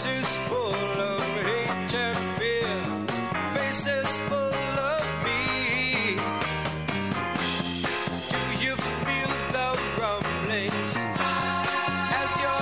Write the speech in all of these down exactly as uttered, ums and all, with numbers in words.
Faces full of hate and fear, faces full of me. Do you feel the rumblings as your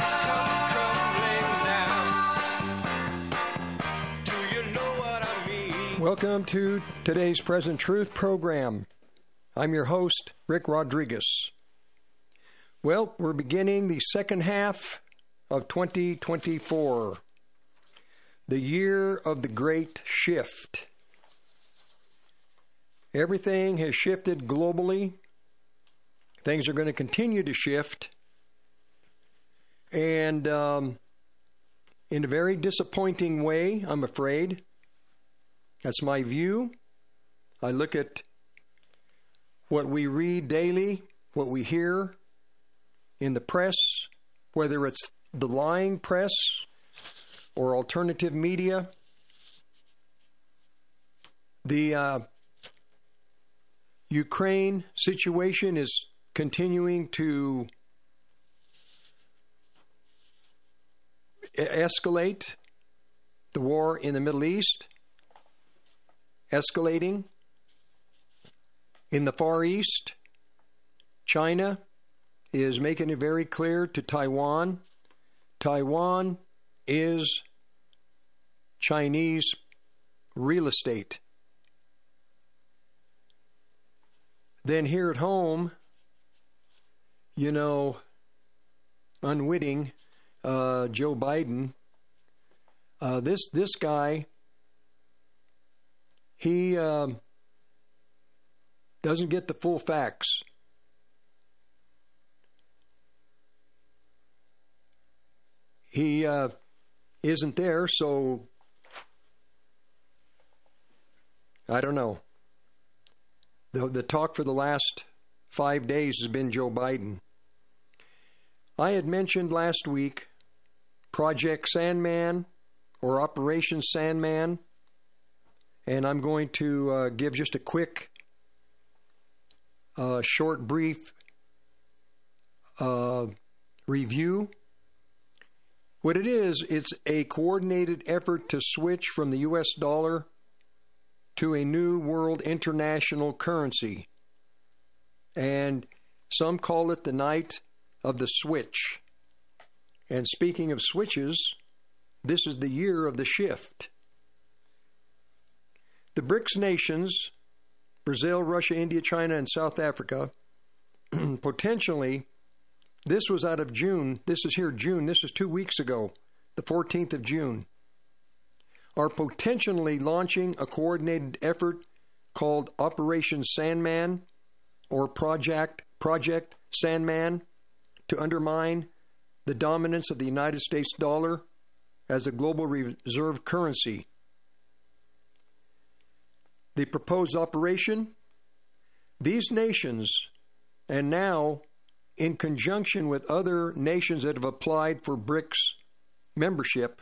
head comes crumbling down? Do you know what I mean? Welcome to today's Present Truth program. I'm your host, Rick Rodriguez. Well, we're beginning the second half of twenty twenty-four, the year of the great shift. Everything has shifted globally. Things are going to continue to shift. And um, in a very disappointing way, I'm afraid. That's my view. I look at what we read daily, what we hear in the press, whether it's the lying press or alternative media. The uh, Ukraine situation is continuing to escalate. The war in the Middle East, escalating. In the Far East, China is making it very clear to Taiwan. Taiwan is Chinese real estate. Then here at home, you know, unwitting, uh, Joe Biden, uh, this this guy, he uh, doesn't get the full facts. He uh, isn't there, so I don't know. The, the talk for the last five days has been Joe Biden. I had mentioned last week Project Sandman or Operation Sandman, and I'm going to uh, give just a quick, uh, short, brief uh, review. What it is, it's a coordinated effort to switch from the U S dollar to a new world international currency. And some call it the night of the switch. And speaking of switches, this is the year of the shift. The BRICS nations, Brazil, Russia, India, China, and South Africa, potentially, this was out of June. This is here June. This is two weeks ago, the fourteenth of June. Are potentially launching a coordinated effort called Operation Sandman or Project Project Sandman to undermine the dominance of the United States dollar as a global reserve currency. The proposed operation, these nations, and now in conjunction with other nations that have applied for BRICS membership,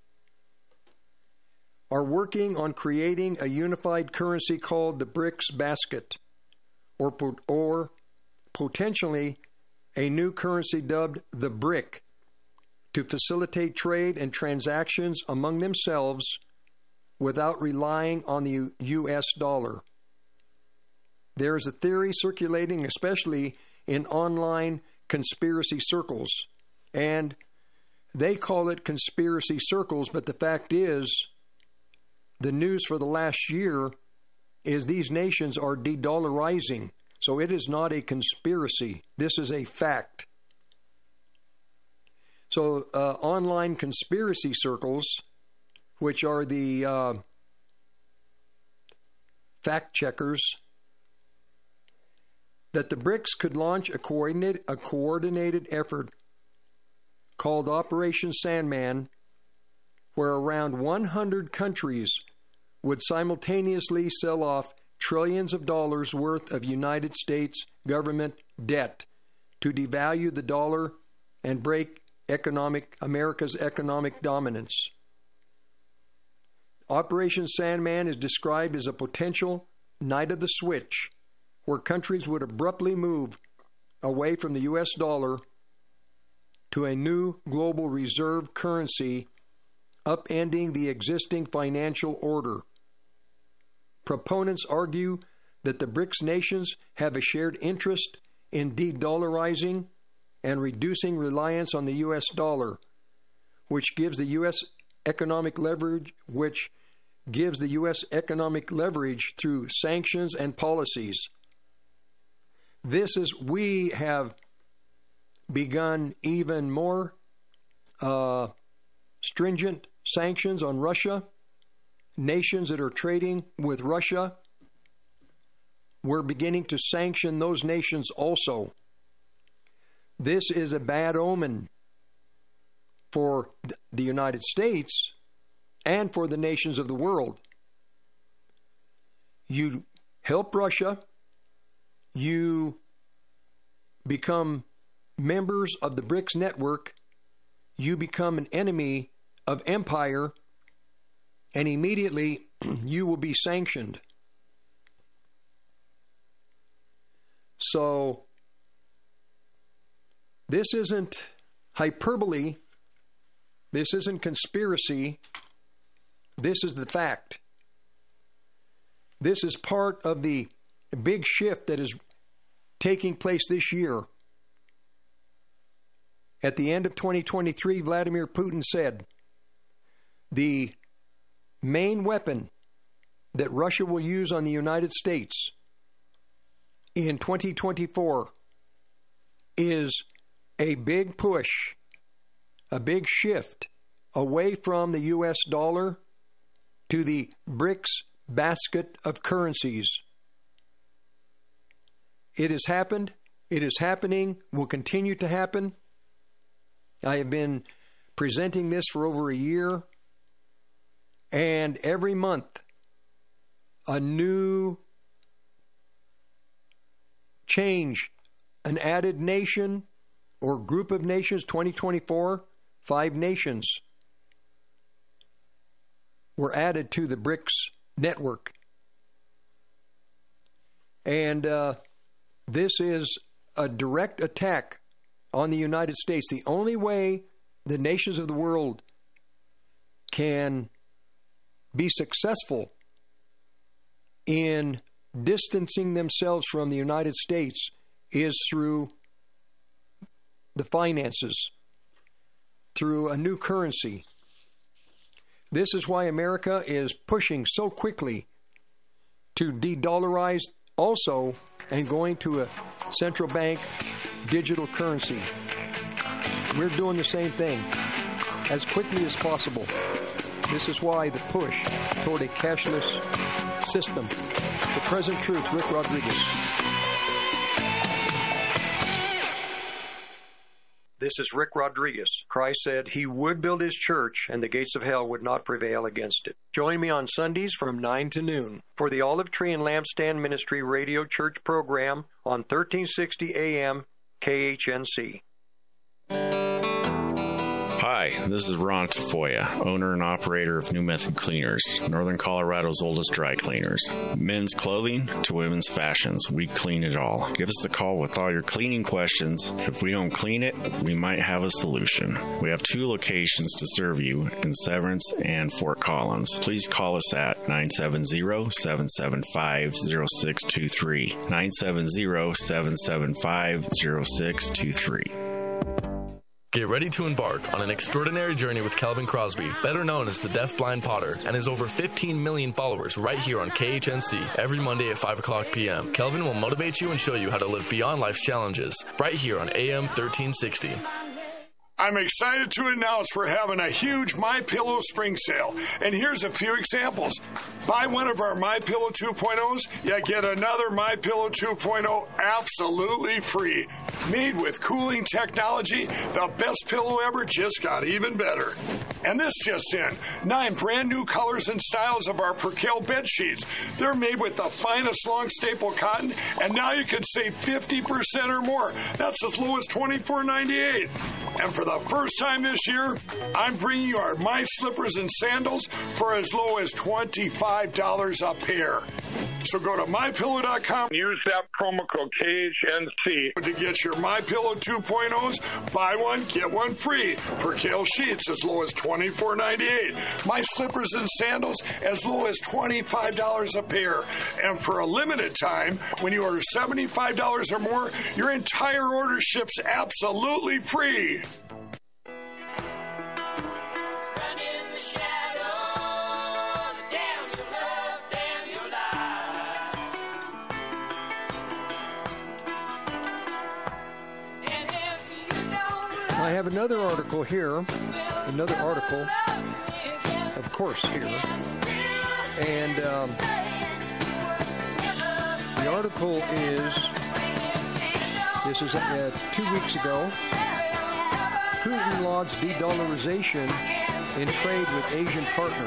are working on creating a unified currency called the BRICS basket, or, or potentially a new currency dubbed the BRIC, to facilitate trade and transactions among themselves without relying on the U S dollar. There is a theory circulating, especially in online conspiracy circles, and they call it conspiracy circles, but the fact is, the news for the last year is these nations are de-dollarizing, so it is not a conspiracy. This is a fact. So uh, online conspiracy circles, which are the uh, fact checkers, that the BRICS could launch a coordinated, a coordinated effort called Operation Sandman, where around one hundred countries would simultaneously sell off trillions of dollars worth of United States government debt to devalue the dollar and break economic America's economic dominance. Operation Sandman is described as a potential night of the switch, where countries would abruptly move away from the U S dollar to a new global reserve currency upending the existing financial order. Proponents argue that the BRICS nations have a shared interest in de-dollarizing and reducing reliance on the U S dollar, which gives the U S economic leverage, which gives the U S economic leverage through sanctions and policies. This is, we have begun even more uh, stringent sanctions on Russia. Nations that are trading with Russia, we're beginning to sanction those nations also. This is a bad omen for the United States and for the nations of the world. You help Russia, you become members of the BRICS network, you become an enemy of empire, and immediately you will be sanctioned. So, this isn't hyperbole, this isn't conspiracy, this is the fact. This is part of the big shift that is taking place this year. At the end of twenty twenty-three, Vladimir Putin said, the main weapon that Russia will use on the United States in twenty twenty-four is a big push, a big shift away from the U S dollar to the BRICS basket of currencies. It has happened. It is happening. Will continue to happen. I have been presenting this for over a year. And every month, a new change, an added nation or group of nations, twenty twenty-four, five nations were added to the BRICS network. And uh, this is a direct attack on the United States. The only way the nations of the world can be successful in distancing themselves from the United States is through the finances, through a new currency. This is why America is pushing so quickly to de-dollarize also and going to a central bank digital currency. We're doing the same thing as quickly as possible. This is why the push toward a cashless system. The Present Truth, Rick Rodriguez. This is Rick Rodriguez. Christ said he would build his church and the gates of hell would not prevail against it. Join me on Sundays from nine to noon for the Olive Tree and Lampstand Ministry Radio Church program on thirteen sixty A M K H N C. Hi, this is Ron Tafoya, owner and operator of New Method Cleaners, Northern Colorado's oldest dry cleaners. Men's clothing to women's fashions, we clean it all. Give us a call with all your cleaning questions. If we don't clean it, we might have a solution. We have two locations to serve you in Severance and Fort Collins. Please call us at nine seven zero, seven seven five, zero six two three, nine seven zero, seven seven five, zero six two three. Get ready to embark on an extraordinary journey with Calvin Crosby, better known as the Deaf Blind Potter, and his over fifteen million followers right here on K H N C every Monday at five o'clock p.m. Calvin will motivate you and show you how to live beyond life's challenges right here on A M thirteen sixty. I'm excited to announce we're having a huge MyPillow spring sale, and here's a few examples. Buy one of our MyPillow two point ohs, you get another MyPillow two point oh absolutely free. Made with cooling technology, the best pillow ever just got even better. And this just in, nine brand new colors and styles of our Percale bed sheets. They're made with the finest long staple cotton, and now you can save fifty percent or more. That's as low as twenty-four ninety-eight. And for the first time this year, I'm bringing you our My Slippers and Sandals for as low as twenty-five dollars a pair. So go to my pillow dot com. Use that promo code K H N C to get your MyPillow two point ohs. Buy one, get one free. Percale sheets as low as twenty-four ninety-eight. My Slippers and Sandals as low as twenty-five dollars a pair. And for a limited time, when you order seventy-five dollars or more, your entire order ships absolutely free. I have another article here, another article, of course, here. And um, the article is, this is uh, two weeks ago, Putin lauds de-dollarization in trade with Asian partner.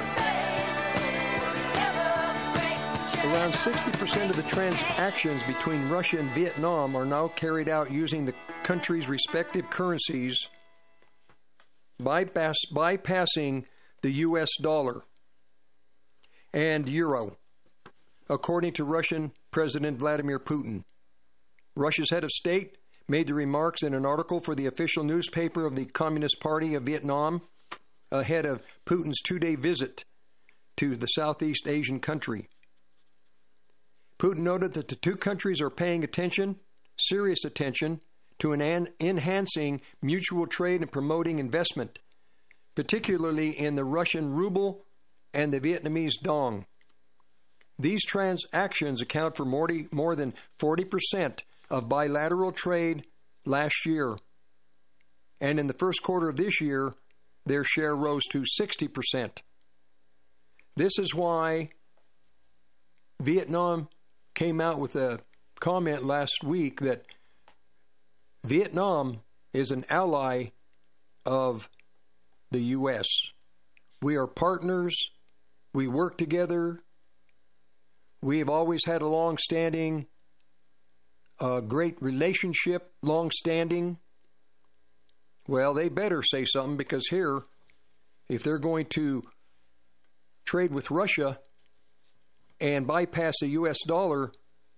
Around sixty percent of the transactions between Russia and Vietnam are now carried out using the countries' respective currencies, bypass, bypassing the U S dollar and euro, according to Russian President Vladimir Putin. Russia's head of state made the remarks in an article for the official newspaper of the Communist Party of Vietnam ahead of Putin's two-day visit to the Southeast Asian country. Putin noted that the two countries are paying attention, serious attention, to an enhancing mutual trade and promoting investment, particularly in the Russian ruble and the Vietnamese dong. These transactions account for more, more than forty percent of bilateral trade last year, and in the first quarter of this year, their share rose to sixty percent. This is why Vietnam came out with a comment last week that Vietnam is an ally of the U S. We are partners. We work together. We have always had a long-standing, uh, great relationship, long-standing. Well, they better say something, because here, if they're going to trade with Russia and bypass the U S dollar,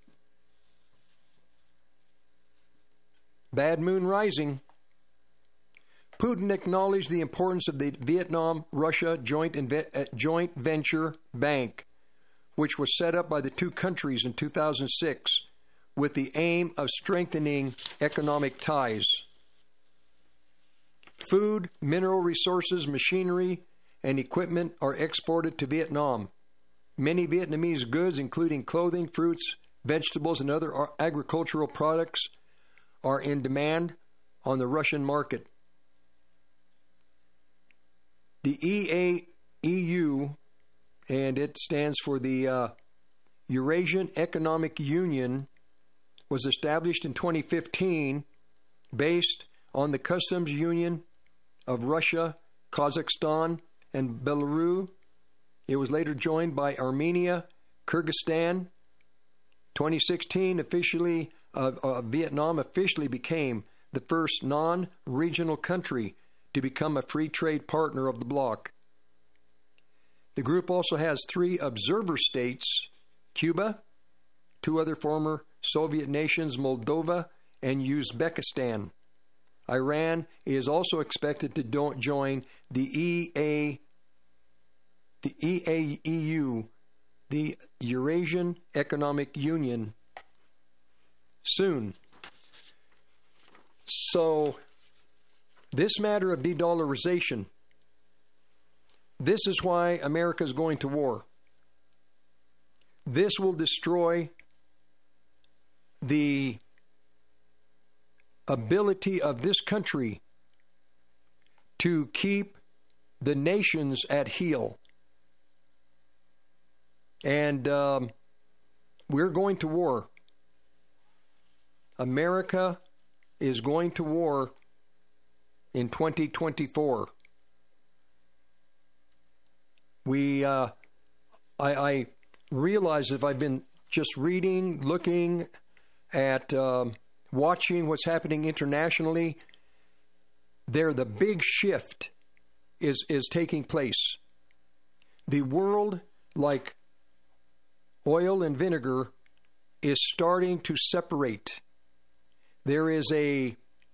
bad moon rising. Putin acknowledged the importance of the Vietnam-Russia joint, inve- uh, joint venture bank, which was set up by the two countries in two thousand six with the aim of strengthening economic ties. Food, mineral resources, machinery, and equipment are exported to Vietnam. Many Vietnamese goods, including clothing, fruits, vegetables, and other agricultural products, are in demand on the Russian market. The E A E U, and it stands for the uh, Eurasian Economic Union, was established in twenty fifteen based on the customs union of Russia, Kazakhstan, and Belarus. It was later joined by Armenia, Kyrgyzstan. twenty sixteen, officially, uh, uh, Vietnam officially became the first non-regional country to become a free trade partner of the bloc. The group also has three observer states: Cuba, two other former Soviet nations, Moldova and Uzbekistan. Iran is also expected to do- join the E A the E A E U, the Eurasian Economic Union, soon. So, this matter of de-dollarization, this is why America is going to war. This will destroy the ability of this country to keep the nations at heel. And um, we're going to war. America is going to war in twenty twenty-four. We, uh, I, I realize if I've been just reading, looking at, um, watching what's happening internationally, there the big shift is, is taking place. The world, like oil and vinegar, is starting to separate. There is a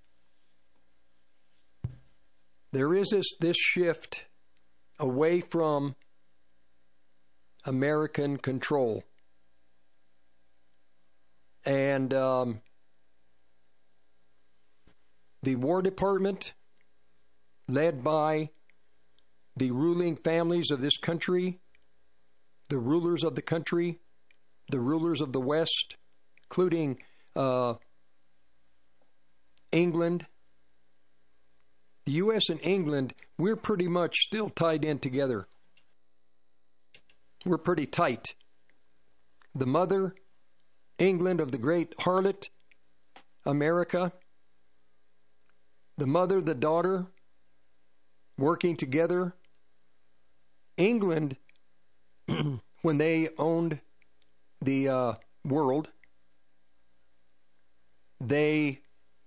there is this, this shift away from American control. And um, the War Department, led by the ruling families of this country, the rulers of the country, the rulers of the West, including uh, England. The U S and England, we're pretty much still tied in together. We're pretty tight. The mother, England, of the great harlot, America. The mother, the daughter, working together. England, when they owned the uh, world, they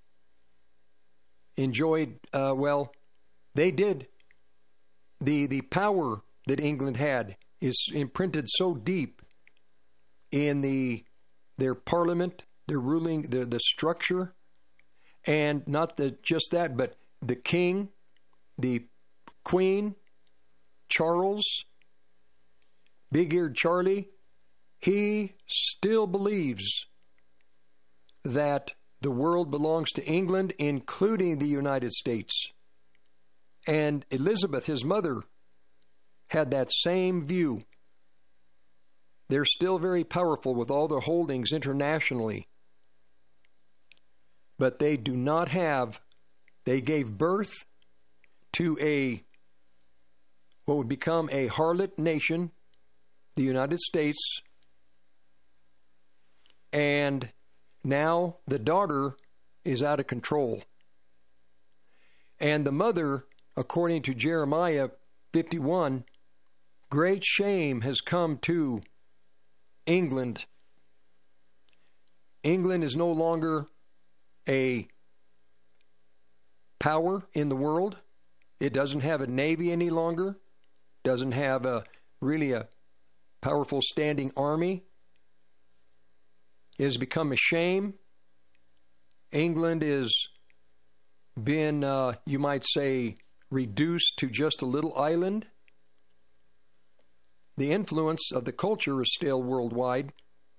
enjoyed, uh, well, they did. The, the power that England had is imprinted so deep in the their parliament, their ruling, the, the structure, and not the just that, but the king, the queen, Charles, big-eared Charlie, he still believes that the world belongs to England, including the United States. And Elizabeth, his mother, had that same view. They're still very powerful with all their holdings internationally. But they do not have, they gave birth to a, what would become a harlot nation, the United States, and now the daughter is out of control. And the mother, according to Jeremiah fifty-one, great shame has come to England. England is no longer a power in the world. It doesn't have a navy any longer. Doesn't have a really a powerful standing army. It has become a shame. England has been, uh, you might say, reduced to just a little island. The influence of the culture is still worldwide.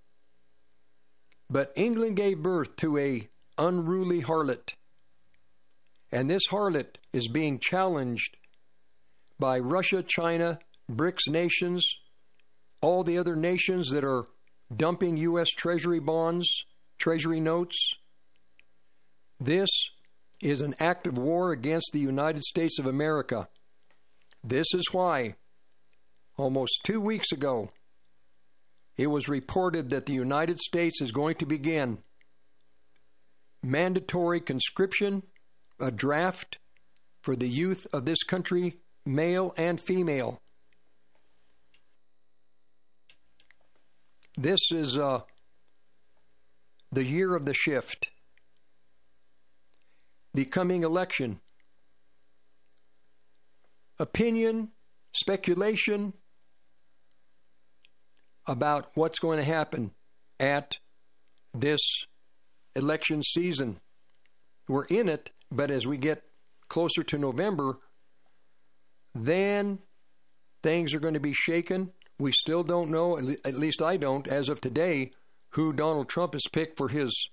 But England gave birth to a unruly harlot. And this harlot is being challenged by Russia, China, BRICS nations, all the other nations that are dumping U S Treasury bonds, Treasury notes. This is an act of war against the United States of America. This is why, almost two weeks ago, it was reported that the United States is going to begin mandatory conscription, a draft for the youth of this country, male and female. This is uh, the year of the shift. The coming election. Opinion, speculation about what's going to happen at this election season. We're in it, but as we get closer to November, then things are going to be shaken. We still don't know, at least I don't, as of today, who Donald Trump has picked for his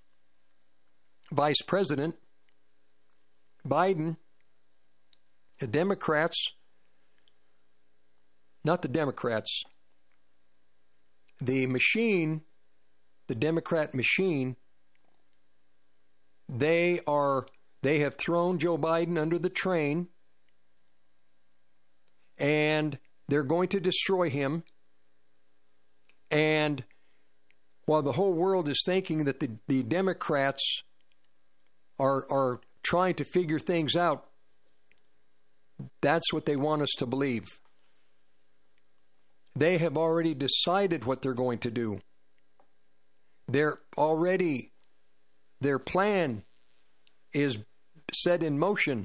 vice president. Biden, the Democrats, not the Democrats, the machine, the Democrat machine, they are, they have thrown Joe Biden under the train, and they're going to destroy him. And while the whole world is thinking that the, the Democrats are are trying to figure things out, that's what they want us to believe. They have already decided what they're going to do. They're already, their plan is set in motion.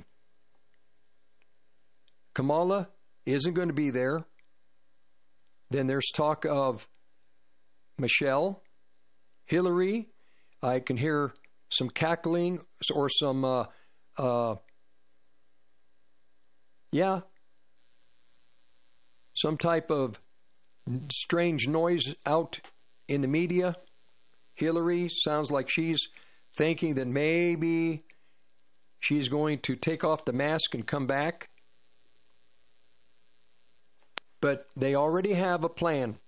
Kamala isn't going to be there. Then there's talk of Michelle, Hillary. I can hear some cackling or some, uh, uh, yeah, some type of strange noise out in the media. Hillary sounds like she's thinking that maybe she's going to take off the mask and come back. But they already have a plan.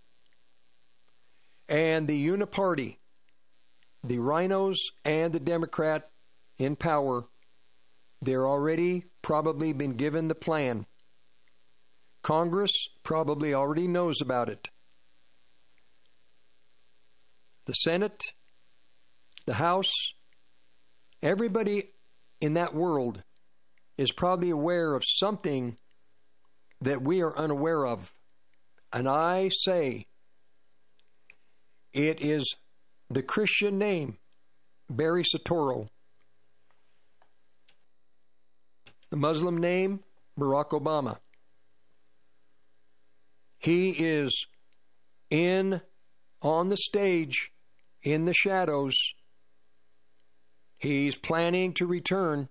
And the Uniparty, the Rhinos and the Democrat in power, they're already probably been given the plan. Congress probably already knows about it. The Senate, the House, everybody in that world is probably aware of something that we are unaware of. And I say it is the Christian name, Barry Soetoro. The Muslim name, Barack Obama. He is in, on the stage, in the shadows. He's planning to return.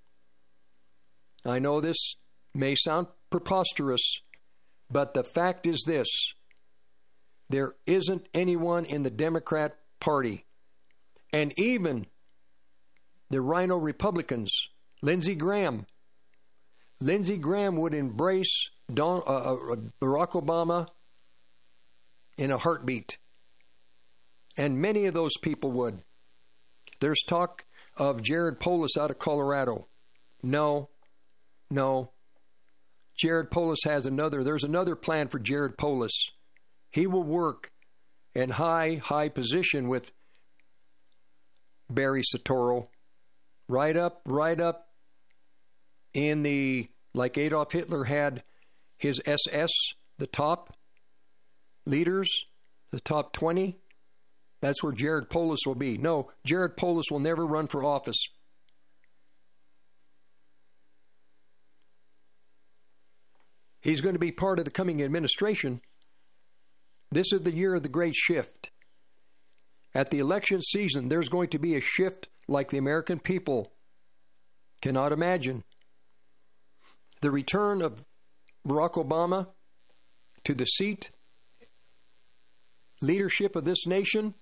I know this may sound preposterous, but the fact is this: there isn't anyone in the Democrat Party, and even the Rhino Republicans, Lindsey Graham, Lindsey Graham would embrace Don, uh, uh, Barack Obama in a heartbeat, and many of those people would. There's talk of Jared Polis out of Colorado. No, no. Jared Polis has another, there's another plan for Jared Polis. He will work in high, high position with Barry Soetoro. Right up, right up in the, like Adolf Hitler had his S S, the top leaders, the top twenty. That's where Jared Polis will be. No, Jared Polis will never run for office. He's going to be part of the coming administration. This is the year of the great shift. At the election season, there's going to be a shift like the American people cannot imagine. The return of Barack Obama to the seat, leadership of this nation,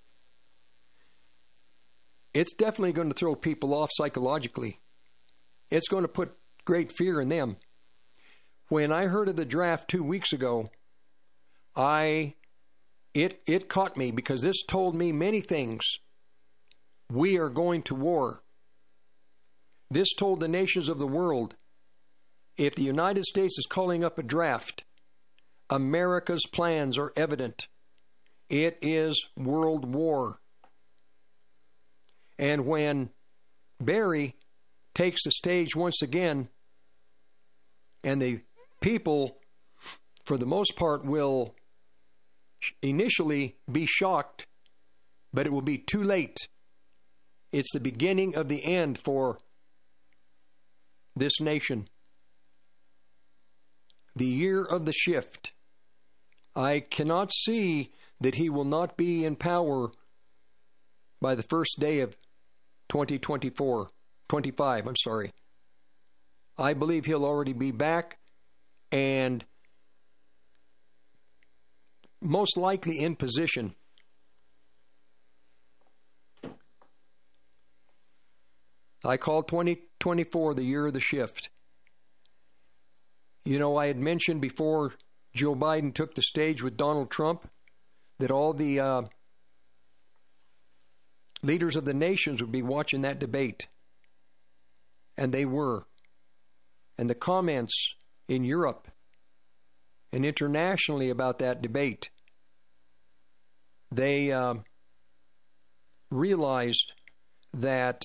it's definitely going to throw people off psychologically. It's going to put great fear in them. When I heard of the draft two weeks ago, I it it caught me because this told me many things. We are going to war. This told the nations of the world, if the United States is calling up a draft, America's plans are evident. It is world war. And when Barry takes the stage once again, and the people, for the most part, will initially be shocked, but it will be too late. It's the beginning of the end for this nation. The year of the shift. I cannot see that he will not be in power by the first day of twenty twenty-four, twenty-five, I'm sorry. I believe he'll already be back and most likely in position. I call twenty twenty-four the year of the shift. You know, I had mentioned before Joe Biden took the stage with Donald Trump that all the uh, leaders of the nations would be watching that debate. And they were. And the comments in Europe and internationally about that debate, they uh, realized that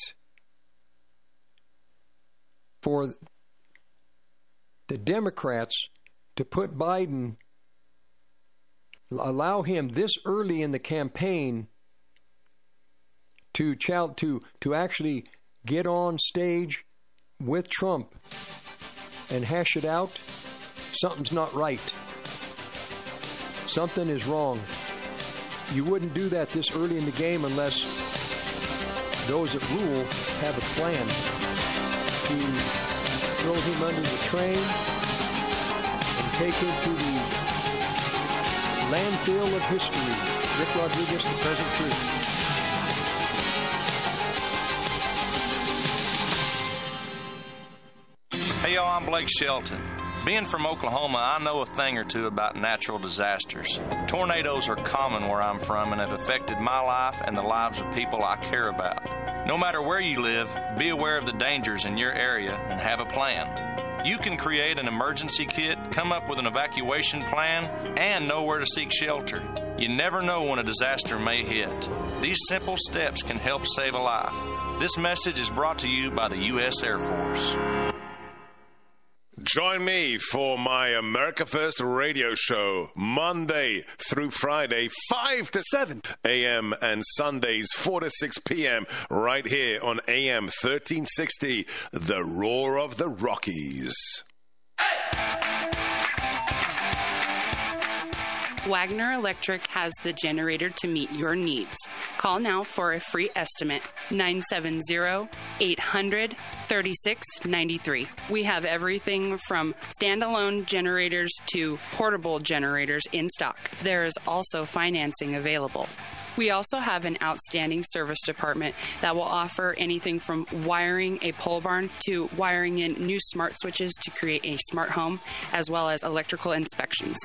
for the Democrats to put Biden, allow him this early in the campaign to to to actually get on stage with Trump and hash it out, something's not right. Something is wrong. You wouldn't do that this early in the game unless those that rule have a plan to throw him under the train and take him to the landfill of history. Rick Rodriguez, The Present Truth. Hey, y'all, I'm Blake Shelton. Being from Oklahoma, I know a thing or two about natural disasters. Tornadoes are common where I'm from and have affected my life and the lives of people I care about. No matter where you live, be aware of the dangers in your area and have a plan. You can create an emergency kit, come up with an evacuation plan, and know where to seek shelter. You never know when a disaster may hit. These simple steps can help save a life. This message is brought to you by the U S Air Force. Join me for my America First radio show, Monday through Friday, five to seven a.m. and Sundays, four to six p.m. right here on A M thirteen sixty, The Roar of the Rockies. Wagner Electric has the generator to meet your needs. Call now for a free estimate, nine seven zero, eight hundred, thirty-six ninety-three. We have everything from standalone generators to portable generators in stock. There is also financing available. We also have an outstanding service department that will offer anything from wiring a pole barn to wiring in new smart switches to create a smart home, as well as electrical inspections.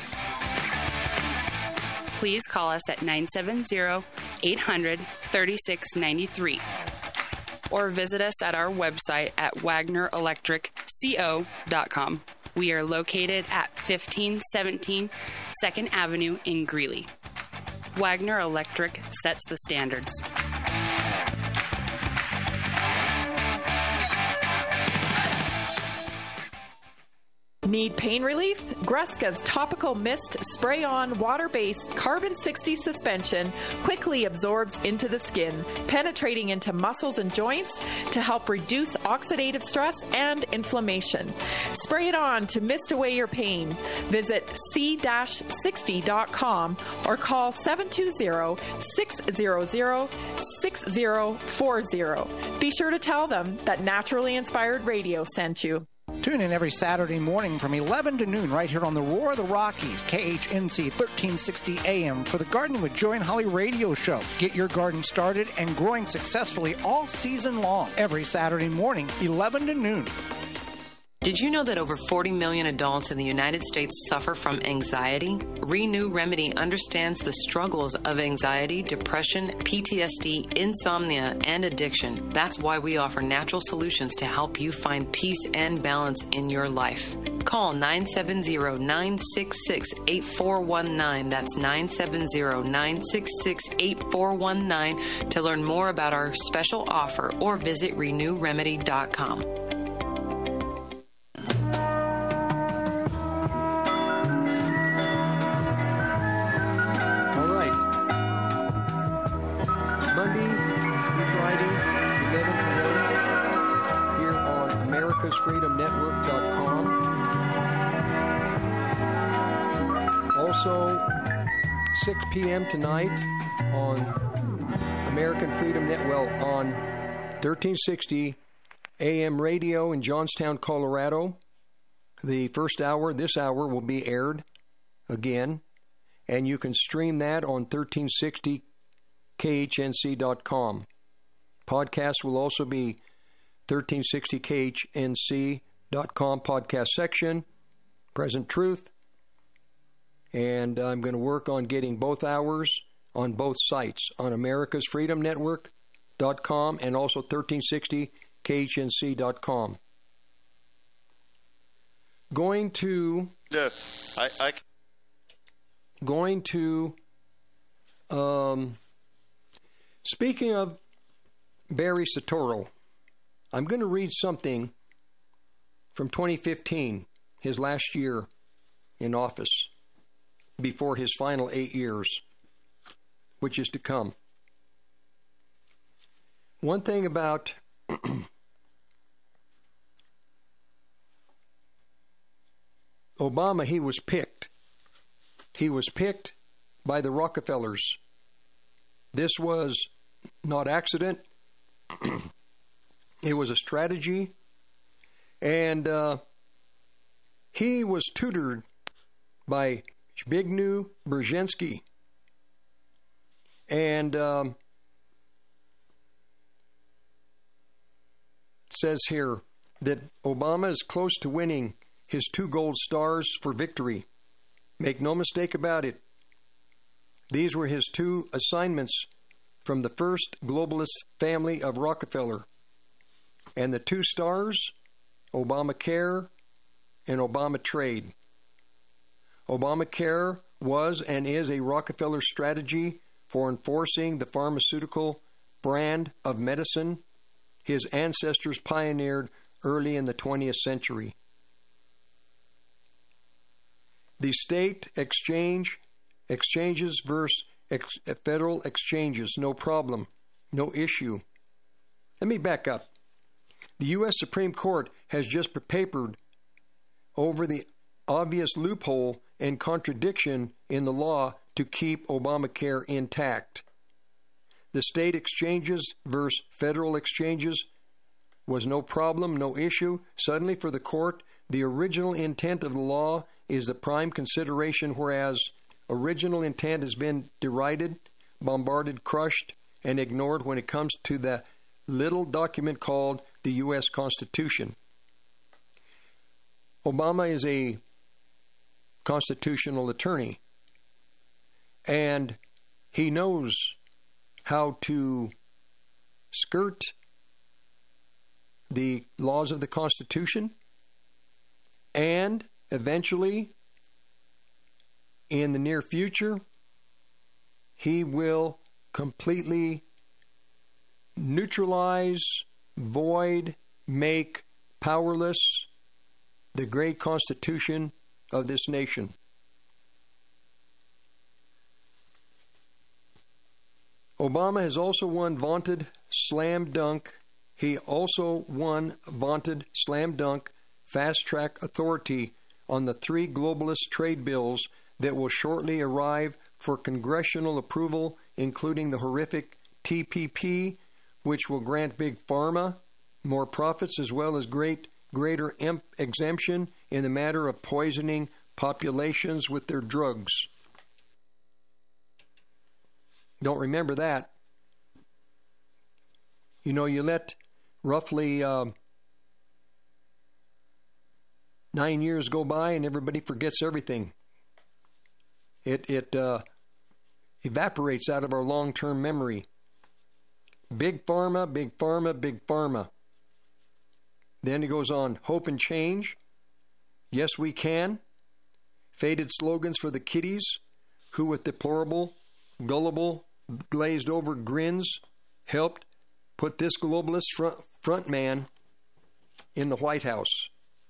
Please call us at nine seven zero, eight hundred, thirty-six ninety-three or visit us at our website at wagner electric co dot com. We are located at fifteen seventeen second Avenue in Greeley. Wagner Electric sets the standards. Need pain relief? Gruska's Topical Mist Spray-On Water-Based Carbon sixty Suspension quickly absorbs into the skin, penetrating into muscles and joints to help reduce oxidative stress and inflammation. Spray it on to mist away your pain. Visit c sixty dot com or call seven two zero, six zero zero, six zero four zero. Be sure to tell them that Naturally Inspired Radio sent you. Tune in every Saturday morning from eleven to noon right here on the Roar of the Rockies, K H N C thirteen sixty A M for the Gardening with Joy and Holly radio show. Get your garden started and growing successfully all season long. Every Saturday morning, eleven to noon. Did you know that over forty million adults in the United States suffer from anxiety? Renew Remedy understands the struggles of anxiety, depression, P T S D, insomnia, and addiction. That's why we offer natural solutions to help you find peace and balance in your life. Call nine seven zero, nine six six, eight four one nine. That's nine seven zero, nine six six, eight four one nine to learn more about our special offer or visit renew remedy dot com. freedom network dot com. Also, six p.m. tonight on American Freedom Net, well, on thirteen sixty A M radio in Johnstown, Colorado. The first hour, this hour, will be aired again, and you can stream that on thirteen sixty K H N C dot com. Podcast will also be thirteen sixty K H N C dot com podcast section, Present Truth, and I'm going to work on getting both hours on both sites, on America's Freedom Network dot com and also thirteen sixty K H N C dot com. Going to... Yes, I... I... Going to... Um, speaking of Barry Soetoro, I'm going to read something from twenty fifteen, his last year in office, before his final eight years, which is to come. One thing about Obama, he was picked. He was picked by the Rockefellers. This was not accident. It was a strategy. And uh, he was tutored by Zbigniew Brzezinski. And um, it says here that Obama is close to winning his two gold stars for victory. Make no mistake about it. These were his two assignments from the first globalist family of Rockefeller. And the two stars, Obamacare and Obama Trade. Obamacare was and is a Rockefeller strategy for enforcing the pharmaceutical brand of medicine his ancestors pioneered early in the twentieth century. The state exchange exchanges versus ex- federal exchanges, no problem, no issue. Let me back up. The U S Supreme Court has just papered over the obvious loophole and contradiction in the law to keep Obamacare intact. The state exchanges versus federal exchanges was no problem, no issue. Suddenly for the court, the original intent of the law is the prime consideration, whereas original intent has been derided, bombarded, crushed, and ignored when it comes to the little document called the U S Constitution. Obama is a constitutional attorney, and he knows how to skirt the laws of the Constitution, and eventually, in the near future, he will completely neutralize, void, make powerless the great Constitution of this nation. Obama has also won vaunted slam dunk. He also won vaunted slam dunk fast track authority on the three globalist trade bills that will shortly arrive for congressional approval, including the horrific T P P, which will grant Big Pharma more profits as well as great greater em- exemption in the matter of poisoning populations with their drugs. Don't remember that. You know, you let roughly um, nine years go by and everybody forgets everything. It it uh, evaporates out of our long-term memory. Big Pharma, Big Pharma, Big Pharma. Then it goes on, hope and change. Yes, we can. Faded slogans for the kiddies who with deplorable, gullible, glazed-over grins helped put this globalist front, front man in the White House.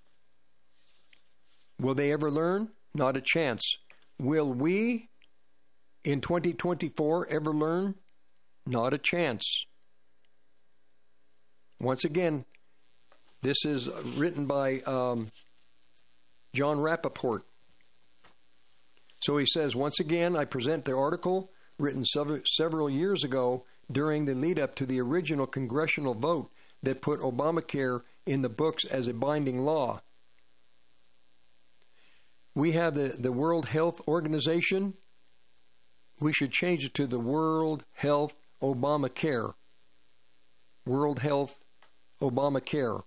Will they ever learn? Not a chance. Will we, in twenty twenty-four, ever learn? Not a chance. Once again, this is written by um, John Rappaport. So he says, once again, I present the article written several, several years ago during the lead-up to the original congressional vote that put Obamacare in the books as a binding law. We have the, the World Health Organization. We should change it to the World Health Obamacare. World Health Obamacare.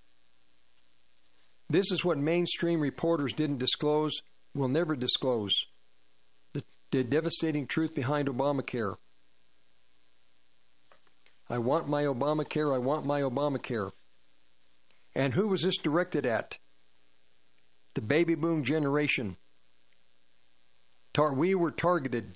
This is what mainstream reporters didn't disclose, will never disclose. The, the devastating truth behind Obamacare. I want my Obamacare, I want my Obamacare. And who was this directed at? The baby boom generation. Tar- we were targeted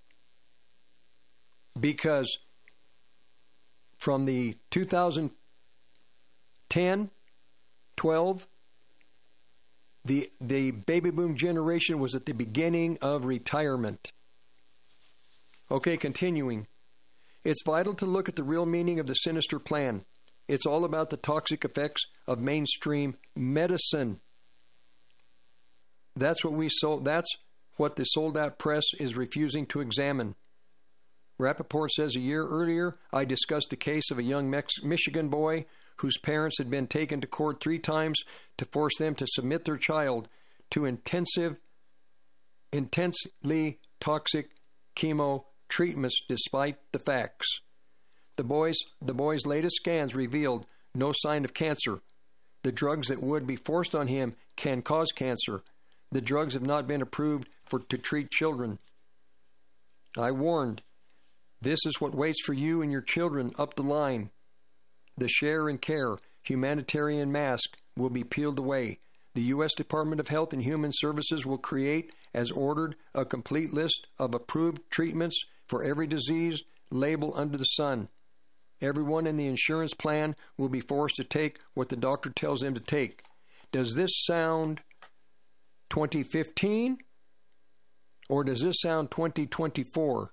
because from the two thousand ten, twelve, the, the baby boom generation was at the beginning of retirement. Okay, continuing. It's vital to look at the real meaning of the sinister plan. It's all about the toxic effects of mainstream medicine. That's what we sold. That's what the sold-out press is refusing to examine. Rappaport says a year earlier, I discussed a case of a young Mex- Michigan boy whose parents had been taken to court three times to force them to submit their child to intensive, intensely toxic chemo treatments despite the facts. The boy's, the boy's latest scans revealed no sign of cancer. The drugs that would be forced on him can cause cancer. The drugs have not been approved for to treat children. I warned, this is what waits for you and your children up the line. The share and care humanitarian mask will be peeled away. The U S Department of Health and Human Services will create, as ordered, a complete list of approved treatments for every disease label under the sun. Everyone in the insurance plan will be forced to take what the doctor tells them to take. Does this sound twenty fifteen or does this sound twenty twenty-four?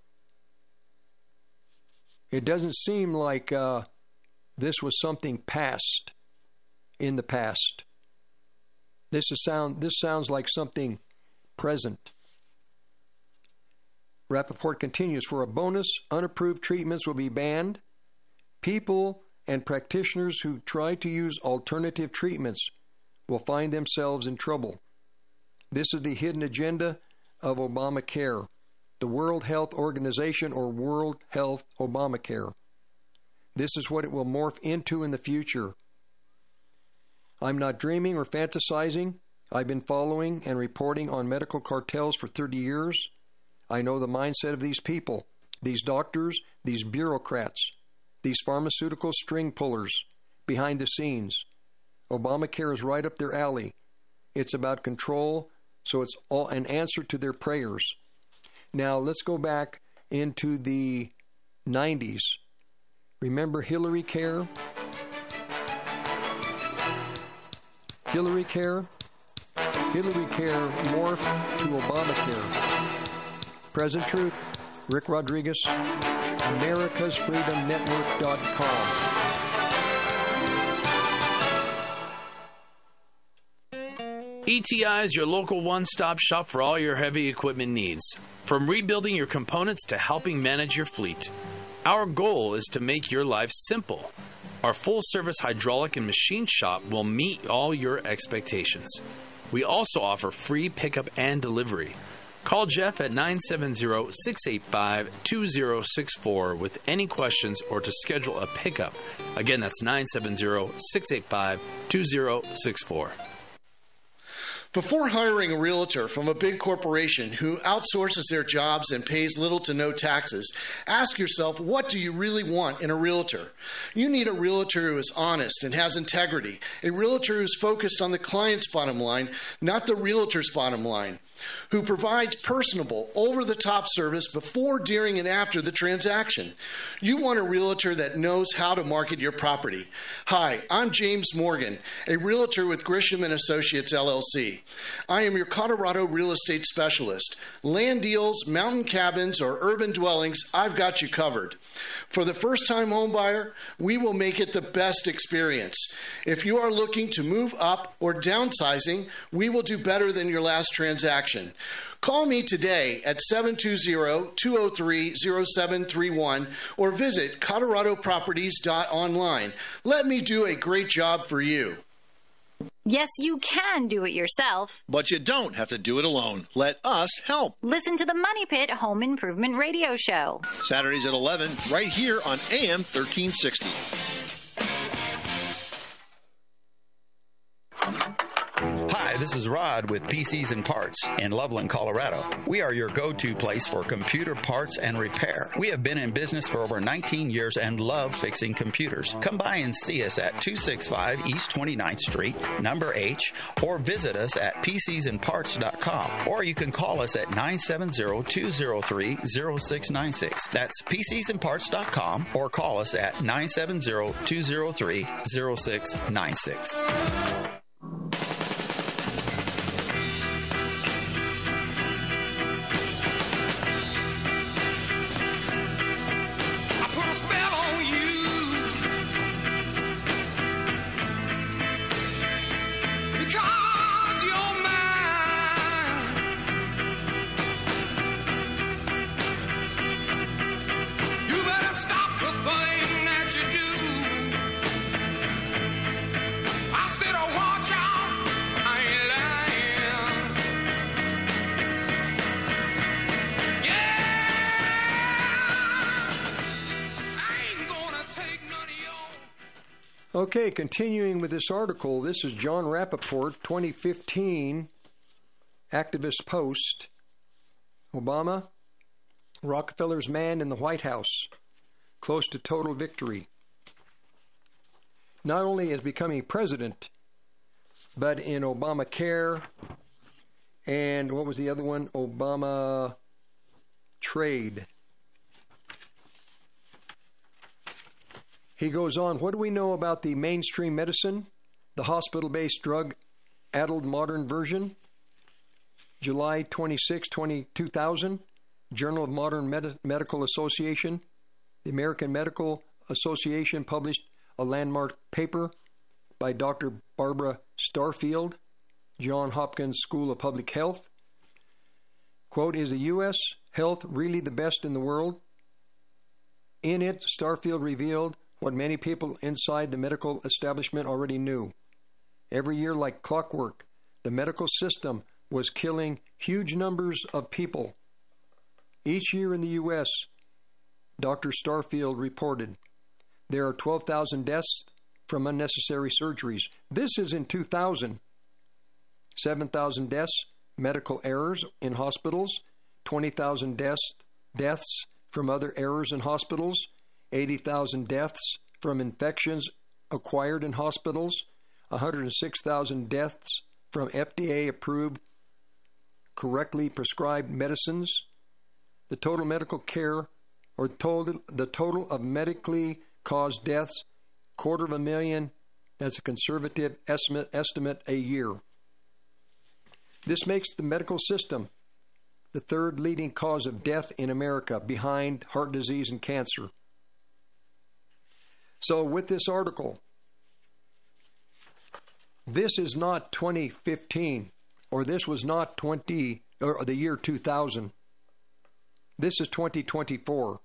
It doesn't seem like uh, this was something past in the past. This is sound. This sounds like something present. Rappaport continues, for a bonus, unapproved treatments will be banned. People and practitioners who try to use alternative treatments will find themselves in trouble. This is the hidden agenda of Obamacare, the World Health Organization, or World Health Obamacare. This is what it will morph into in the future. I'm not dreaming or fantasizing. I've been following and reporting on medical cartels for thirty years. I know the mindset of these people, these doctors, these bureaucrats, these pharmaceutical string pullers behind the scenes. Obamacare is right up their alley. It's about control, so it's all an answer to their prayers. Now, let's go back into the nineties. Remember Hillary Care? Hillary Care? Hillary Care morphed to Obamacare. Present Truth, Rick Rodriguez, Americas Freedom Network dot com. E T I is your local one-stop shop for all your heavy equipment needs, from rebuilding your components to helping manage your fleet. Our goal is to make your life simple. Our full-service hydraulic and machine shop will meet all your expectations. We also offer free pickup and delivery. Call Jeff at nine seven zero, six eight five, two zero six four with any questions or to schedule a pickup. Again, that's nine seven zero, six eight five, two zero six four. Before hiring a realtor from a big corporation who outsources their jobs and pays little to no taxes, ask yourself, what do you really want in a realtor? You need a realtor who is honest and has integrity, a realtor who is focused on the client's bottom line, not the realtor's bottom line, who provides personable, over-the-top service before, during, and after the transaction. You want a realtor that knows how to market your property. Hi, I'm James Morgan, a realtor with Grisham and Associates, L L C. I am your Colorado real estate specialist. Land deals, mountain cabins, or urban dwellings, I've got you covered. For the first-time home buyer, we will make it the best experience. If you are looking to move up or downsizing, we will do better than your last transaction. Call me today at seven two zero, two zero three, zero seven three one or visit colorado properties dot online. Let me do a great job for you. Yes, you can do it yourself. But you don't have to do it alone. Let us help. Listen to the Money Pit Home Improvement Radio Show. Saturdays at eleven, right here on A M thirteen sixty. Hi, this is Rod with P Cs and Parts in Loveland, Colorado. We are your go-to place for computer parts and repair. We have been in business for over nineteen years and love fixing computers. Come by and see us at two sixty-five East twenty-ninth Street, number H, or visit us at P Cs and parts dot com. Or you can call us at nine seven zero, two zero three, zero six nine six. That's P Cs and parts dot com, or call us at nine seven zero, two zero three, zero six nine six. Okay, continuing with this article, this is John Rappaport, twenty fifteen, Activist Post. Obama, Rockefeller's man in the White House, close to total victory. Not only as becoming president, but in Obamacare and what was the other one? Obama Trade. He goes on, what do we know about the mainstream medicine, the hospital-based drug-addled modern version? July twenty-sixth, two thousand, Journal of Modern Medi- Medical Association. The American Medical Association published a landmark paper by Doctor Barbara Starfield, Johns Hopkins School of Public Health. Quote, is the U S health really the best in the world? In it, Starfield revealed what many people inside the medical establishment already knew. Every year, like clockwork, the medical system was killing huge numbers of people. Each year in the U S, Doctor Starfield reported, there are twelve thousand deaths from unnecessary surgeries. This is in two thousand. seven thousand deaths, medical errors in hospitals, twenty thousand deaths, deaths from other errors in hospitals, eighty thousand deaths from infections acquired in hospitals, one hundred six thousand deaths from F D A-approved, correctly prescribed medicines. The total medical care, or total, the total of medically caused deaths, quarter of a million, that's a conservative estimate, estimate a year. This makes the medical system the third leading cause of death in America, behind heart disease and cancer. So with this article, this is not twenty fifteen, or this was not twenty or the year two thousand. This is twenty twenty-four.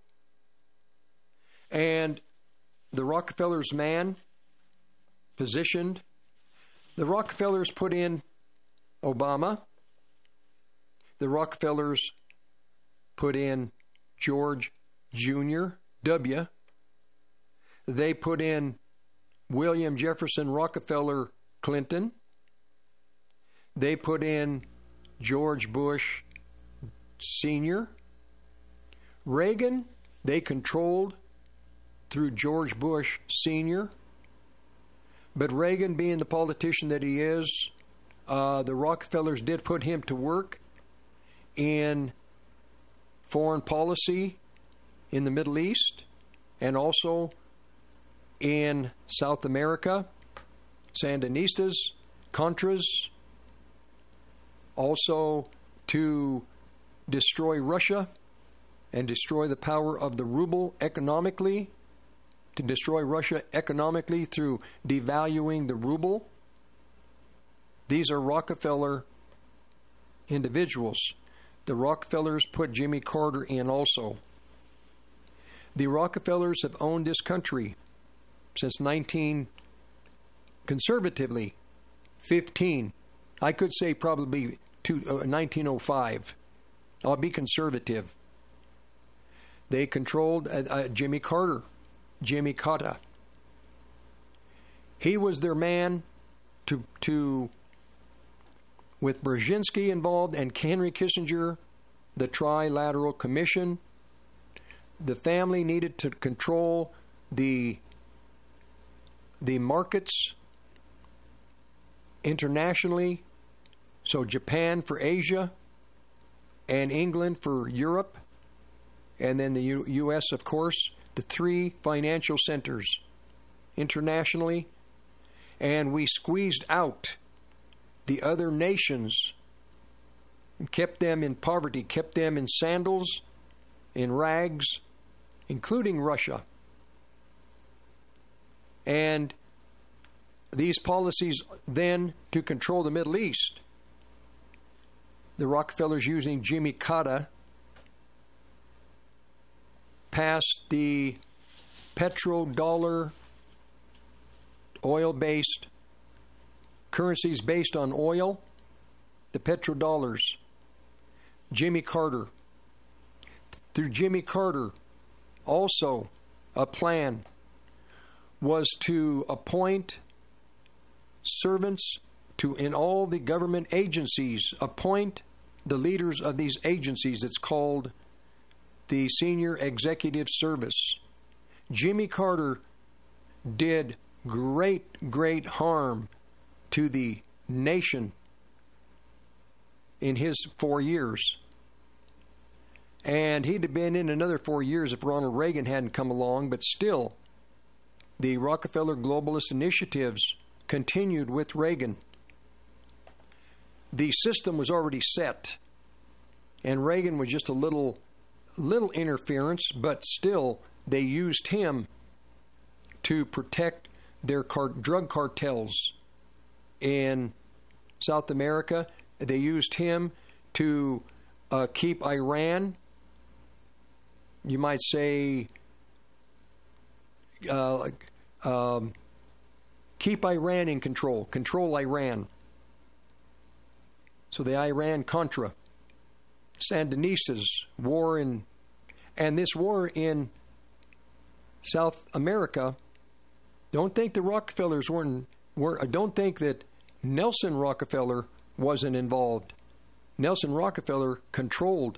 And the Rockefellers' man positioned, the Rockefellers put in Obama. The Rockefellers put in George Junior W. They put in William Jefferson Rockefeller Clinton. They put in George Bush Senior Reagan, they controlled through George Bush Senior But Reagan, being the politician that he is, uh, the Rockefellers did put him to work in foreign policy in the Middle East and also in South America, Sandinistas, Contras, also to destroy Russia and destroy the power of the ruble economically, to destroy Russia economically through devaluing the ruble. These are Rockefeller individuals. The Rockefellers put Jimmy Carter in also. The Rockefellers have owned this country since nineteen, conservatively, fifteen. I could say probably two, uh, nineteen oh five. I'll be conservative. They controlled uh, uh, Jimmy Carter, Jimmy Carter. He was their man to to with Brzezinski involved and Henry Kissinger, the Trilateral Commission. The family needed to control the the markets internationally. So Japan for Asia and England for Europe, and then the U- U.S., of course, the three financial centers internationally. And we squeezed out the other nations and kept them in poverty, kept them in sandals, in rags, including Russia. And these policies then to control the Middle East, the Rockefellers using Jimmy Carter passed the petrodollar oil-based currencies based on oil, the petrodollars. Jimmy Carter. Through Jimmy Carter, also a plan was to appoint servants to, in all the government agencies, appoint the leaders of these agencies. It's called the Senior Executive Service. Jimmy Carter did great, great harm to the nation in his four years. And he'd have been in another four years if Ronald Reagan hadn't come along, but still, the Rockefeller Globalist initiatives continued with Reagan. The system was already set, and Reagan was just a little, little interference, but still, they used him to protect their car- drug cartels in South America. They used him to uh, keep Iran, you might say, uh, um, keep Iran in control, control Iran. So the Iran-Contra, Sandinistas, war in, and this war in South America, don't think the Rockefellers weren't, were, don't think that Nelson Rockefeller wasn't involved. Nelson Rockefeller controlled,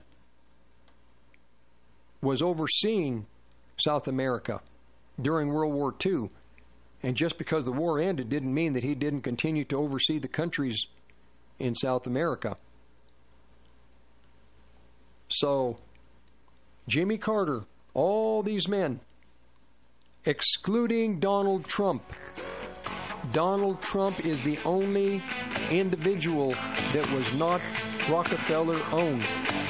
was overseeing South America during World War Two. And just because the war ended didn't mean that he didn't continue to oversee the countries in South America. So, Jimmy Carter, all these men, excluding Donald Trump. Donald Trump is the only individual that was not Rockefeller owned.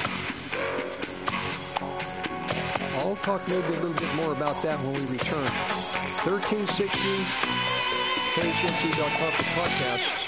I'll talk maybe a little bit more about that when we return. thirteen sixty K H N C dot com for podcasts.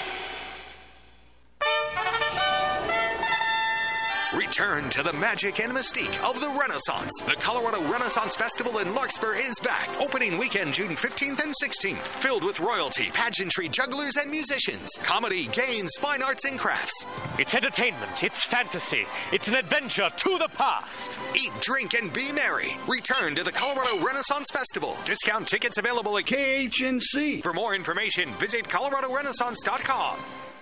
Return to the magic and mystique of the Renaissance. The Colorado Renaissance Festival in Larkspur is back. Opening weekend, June fifteenth and sixteenth. Filled with royalty, pageantry, jugglers, and musicians. Comedy, games, fine arts, and crafts. It's entertainment. It's fantasy. It's an adventure to the past. Eat, drink, and be merry. Return to the Colorado Renaissance Festival. Discount tickets available at K H N C. For more information, visit Colorado Renaissance dot com.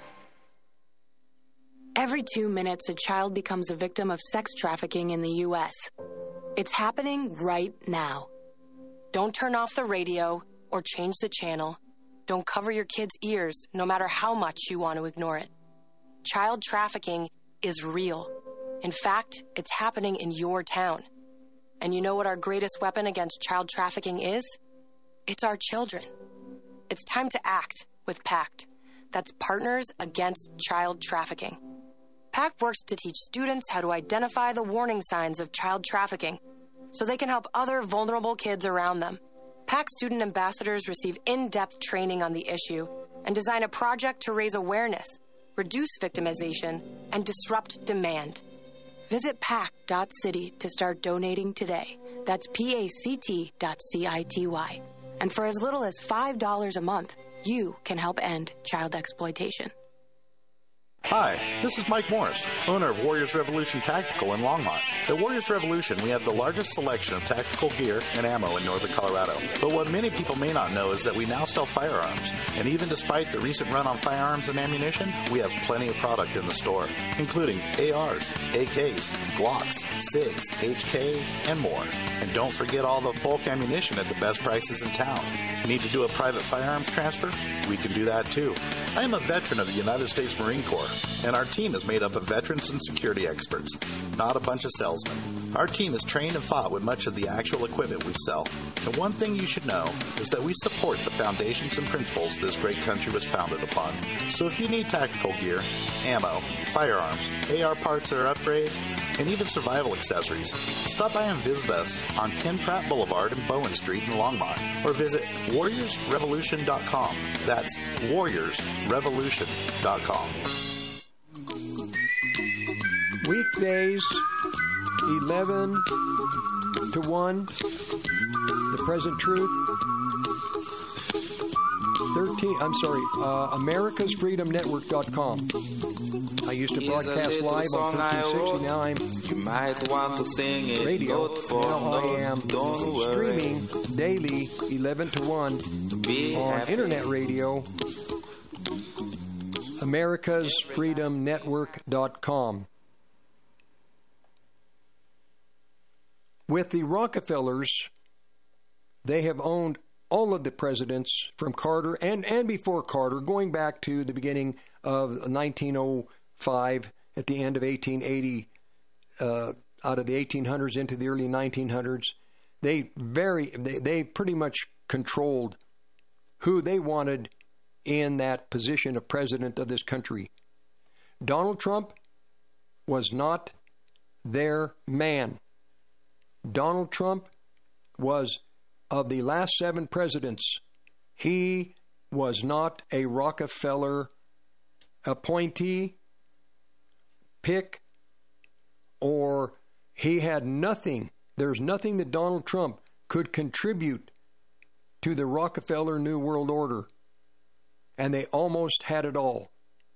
Every two minutes, a child becomes a victim of sex trafficking in the U S. It's happening right now. Don't turn off the radio or change the channel. Don't cover your kids' ears, no matter how much you want to ignore it. Child trafficking is real. In fact, it's happening in your town. And you know what our greatest weapon against child trafficking is? It's our children. It's time to act with PACT. That's Partners Against Child Trafficking. PACT works to teach students how to identify the warning signs of child trafficking so they can help other vulnerable kids around them. PACT student ambassadors receive in-depth training on the issue and design a project to raise awareness, reduce victimization, and disrupt demand. Visit pact dot city to start donating today. That's P A C T dot C I T Y. And for as little as five dollars a month, you can help end child exploitation. Hi, this is Mike Morris, owner of Warriors Revolution Tactical in Longmont. At Warriors Revolution, we have the largest selection of tactical gear and ammo in northern Colorado. But what many people may not know is that we now sell firearms. And even despite the recent run on firearms and ammunition, we have plenty of product in the store, including A Rs, A Ks, Glocks, SIGs, H K, and more. And don't forget all the bulk ammunition at the best prices in town. Need to do a private firearms transfer? We can do that too. I am a veteran of the United States Marine Corps, and our team is made up of veterans and security experts, not a bunch of salesmen. Our team is trained and fought with much of the actual equipment we sell. And one thing you should know is that we support the foundations and principles this great country was founded upon. So if you need tactical gear, ammo, firearms, A R parts or upgrades, and even survival accessories, stop by and visit us on Ken Pratt Boulevard and Bowen Street in Longmont, or visit warriors revolution dot com. That's warriors revolution dot com. Weekdays, eleven to one, The Present Truth. thirteen, I'm sorry, uh, americas freedom network dot com. I used to broadcast live on thirteen sixty-nine you might want to sing it radio. note for Now I note. am Don't streaming daily, eleven to one, Be on happy. internet radio, americas freedom network dot com. With the Rockefellers, they have owned all of the presidents from Carter and, and before Carter, going back to the beginning of nineteen oh five, at the end of eighteen eighty, uh, out of the eighteen hundreds into the early nineteen hundreds. They very they, they pretty much controlled who they wanted in that position of president of this country. Donald Trump was not their man. Donald Trump was, of the last seven presidents, he was not a Rockefeller appointee, pick, or he had nothing. There's nothing that Donald Trump could contribute to the Rockefeller New World Order. And they almost had it all.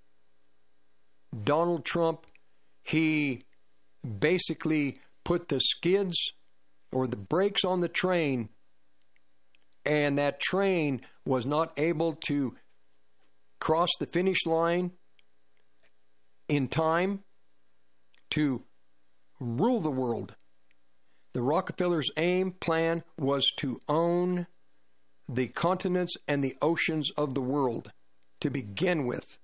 Donald Trump, he basically put the skids or the brakes on the train, and that train was not able to cross the finish line in time to rule the world. The Rockefellers' aim plan was to own the continents and the oceans of the world to begin with.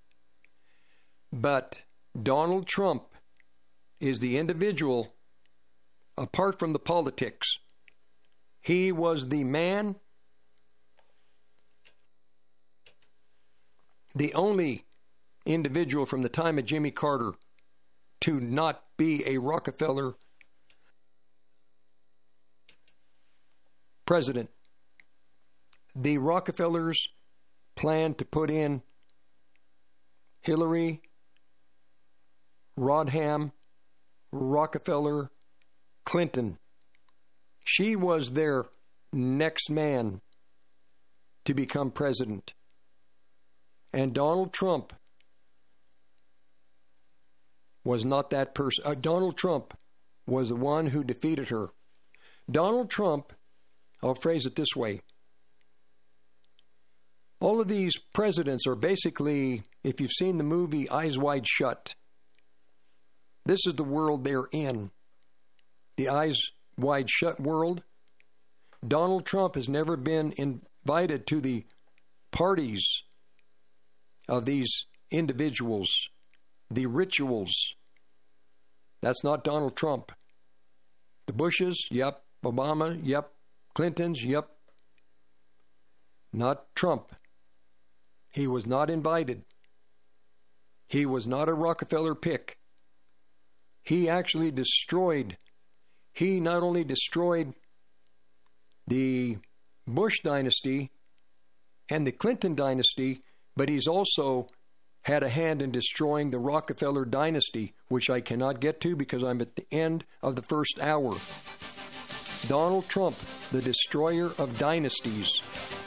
But Donald Trump is the individual, apart from the politics. He was the man, the only individual from the time of Jimmy Carter to not be a Rockefeller president. The Rockefellers planned to put in Hillary Rodham Rockefeller Clinton. She was their next man to become president. And Donald Trump was not that person. Uh, Donald Trump was the one who defeated her. Donald Trump, I'll phrase it this way. All of these presidents are basically, if you've seen the movie Eyes Wide Shut, this is the world they're in. The Eyes Wide Shut world. Donald Trump has never been invited to the parties of these individuals, the rituals. That's not Donald Trump. The Bushes, yep. Obama, yep. Clintons, yep. Not Trump. He was not invited. He was not a Rockefeller pick. He actually destroyed, he not only destroyed the Bush dynasty and the Clinton dynasty, but he's also had a hand in destroying the Rockefeller dynasty, which I cannot get to because I'm at the end of the first hour. Donald Trump, the destroyer of dynasties.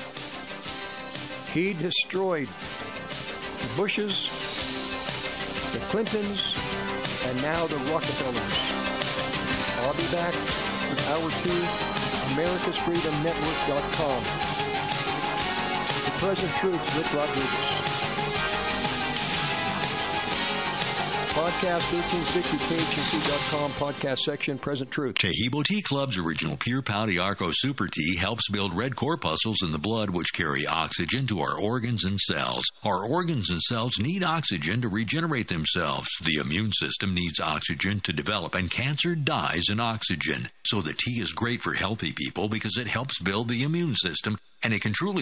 He destroyed the Bushes, the Clintons, and now the Rockefellers. I'll be back with Hour two, americas freedom network dot com. The Present Truth, Rick Rodriguez. Podcast thirteen sixty K H N C dot com, podcast section, Present Truth. Tahibo Tea Club's original Pure Pau Arco Super Tea helps build red corpuscles in the blood which carry oxygen to our organs and cells. Our organs and cells need oxygen to regenerate themselves. The immune system needs oxygen to develop, and cancer dies in oxygen. So the tea is great for healthy people because it helps build the immune system, and it can truly